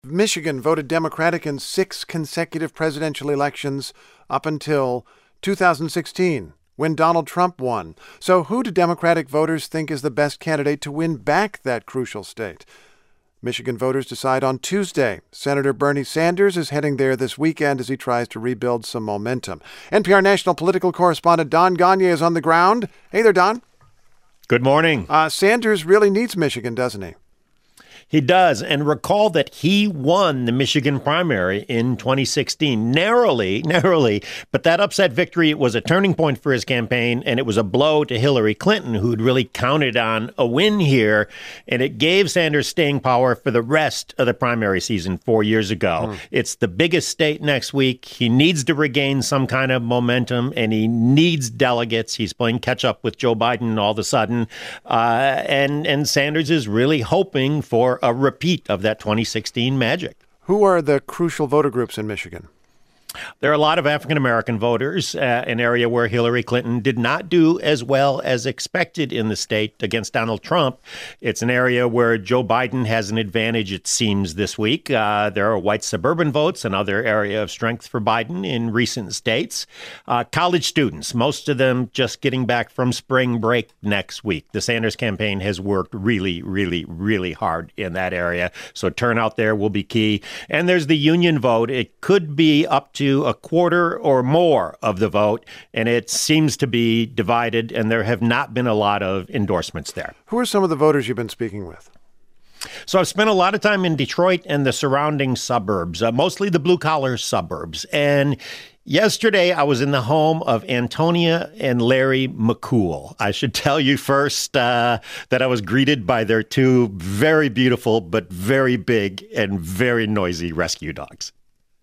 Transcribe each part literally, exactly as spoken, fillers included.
Michigan voted Democratic in six consecutive presidential elections up until two thousand sixteen, when Donald Trump won. So who do Democratic voters think is the best candidate to win back that crucial state? Michigan voters decide on Tuesday. Senator Bernie Sanders is heading there this weekend as he tries to rebuild some momentum. N P R national political correspondent Don Gonyea is on the ground. Hey there, Don. Good morning. Uh, Sanders really needs Michigan, doesn't he? He does. And recall that he won the Michigan primary in twenty sixteen, narrowly, narrowly. But that upset victory was a turning point for his campaign, and it was a blow to Hillary Clinton, who'd really counted on a win here. And it gave Sanders staying power for the rest of the primary season four years ago. Mm. It's the biggest state next week. He needs to regain some kind of momentum, and he needs delegates. He's playing catch up with Joe Biden all of a sudden. Uh, and, and Sanders is really hoping for a repeat of that twenty sixteen magic. Who are the crucial voter groups in Michigan? There are a lot of African-American voters, uh, an area where Hillary Clinton did not do as well as expected in the state against Donald Trump. It's an area where Joe Biden has an advantage, it seems, this week. Uh, there are white suburban votes, another area of strength for Biden in recent states. Uh, college students, most of them just getting back from spring break next week. The Sanders campaign has worked really, really, really hard in that area, so turnout there will be key. And there's the union vote. It could be up to to a quarter or more of the vote, and it seems to be divided, and there have not been a lot of endorsements there. Who are some of the voters you've been speaking with? So I've spent a lot of time in Detroit and the surrounding suburbs, uh, mostly the blue-collar suburbs. And yesterday, I was in the home of Antonia and Larry McCool. I should tell you first uh, that I was greeted by their two very beautiful but very big and very noisy rescue dogs.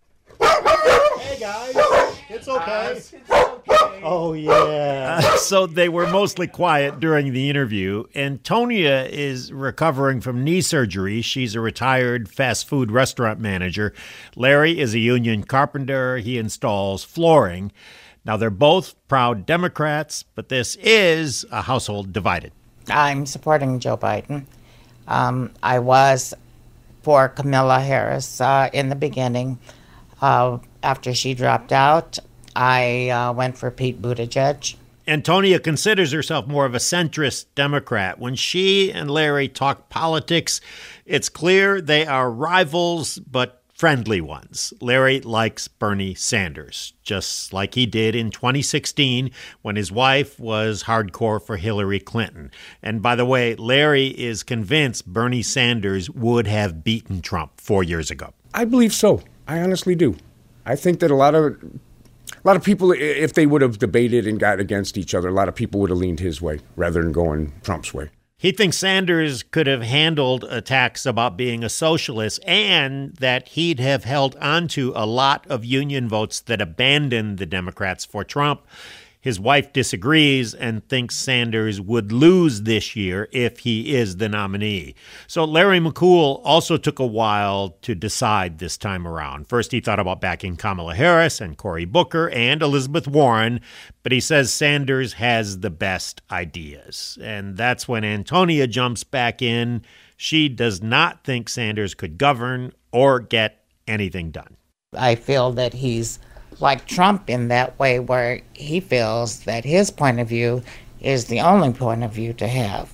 Hey, guys. It's okay. It's okay. Oh, yeah. Uh, so they were mostly quiet during the interview. Antonia is recovering from knee surgery. She's a retired fast food restaurant manager. Larry is a union carpenter. He installs flooring. Now, they're both proud Democrats, but this is a household divided. I'm supporting Joe Biden. Um, I was for Kamala Harris uh, in the beginning. Uh, after she dropped out, I uh, went for Pete Buttigieg. Antonia considers herself more of a centrist Democrat. When she and Larry talk politics, it's clear they are rivals, but friendly ones. Larry likes Bernie Sanders, just like he did in twenty sixteen when his wife was hardcore for Hillary Clinton. And by the way, Larry is convinced Bernie Sanders would have beaten Trump four years ago. I believe so. I honestly do. I think that a lot of a lot of people, if they would have debated and got against each other, a lot of people would have leaned his way rather than going Trump's way. He thinks Sanders could have handled attacks about being a socialist and that he'd have held onto a lot of union votes that abandoned the Democrats for Trump. His wife disagrees and thinks Sanders would lose this year if he is the nominee. So Larry McCool also took a while to decide this time around. First, he thought about backing Kamala Harris and Cory Booker and Elizabeth Warren, but he says Sanders has the best ideas. And that's when Antonia jumps back in. She does not think Sanders could govern or get anything done. I feel that he's like Trump in that way, where he feels that his point of view is the only point of view to have.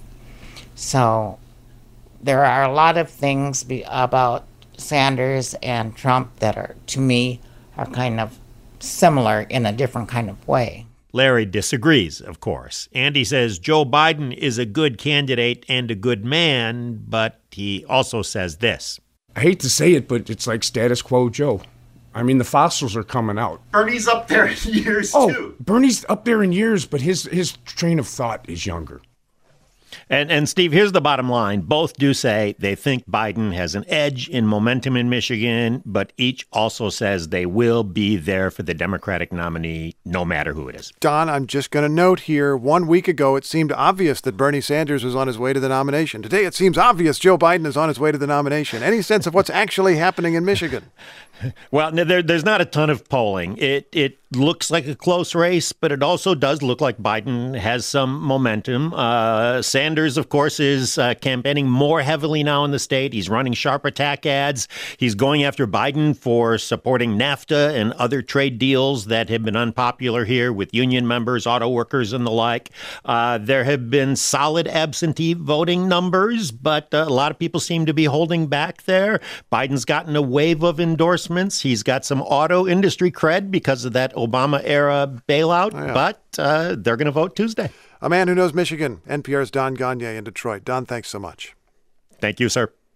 So there are a lot of things be, about Sanders and Trump that are, to me, are kind of similar in a different kind of way. Larry disagrees, of course. And he says Joe Biden is a good candidate and a good man, but he also says this. I hate to say it, but it's like status quo Joe. I mean, the fossils are coming out. Bernie's up there in years, oh, too. Bernie's up there in years, but his his train of thought is younger. And, and Steve, here's the bottom line. Both do say they think Biden has an edge in momentum in Michigan, but each also says they will be there for the Democratic nominee, no matter who it is. Don, I'm just going to note here, one week ago, it seemed obvious that Bernie Sanders was on his way to the nomination. Today, it seems obvious Joe Biden is on his way to the nomination. Any sense of what's actually happening in Michigan? Well, there, there's not a ton of polling. It it looks like a close race, but it also does look like Biden has some momentum. Uh, Sanders, of course, is uh, campaigning more heavily now in the state. He's running sharp attack ads. He's going after Biden for supporting NAFTA and other trade deals that have been unpopular here with union members, auto workers, and the like. Uh, there have been solid absentee voting numbers, but uh, a lot of people seem to be holding back there. Biden's gotten a wave of endorsements. He's got some auto industry cred because of that Obama-era bailout, oh, yeah. but uh, they're going to vote Tuesday. A man who knows Michigan, N P R's Don Gonyea in Detroit. Don, thanks so much. Thank you, sir.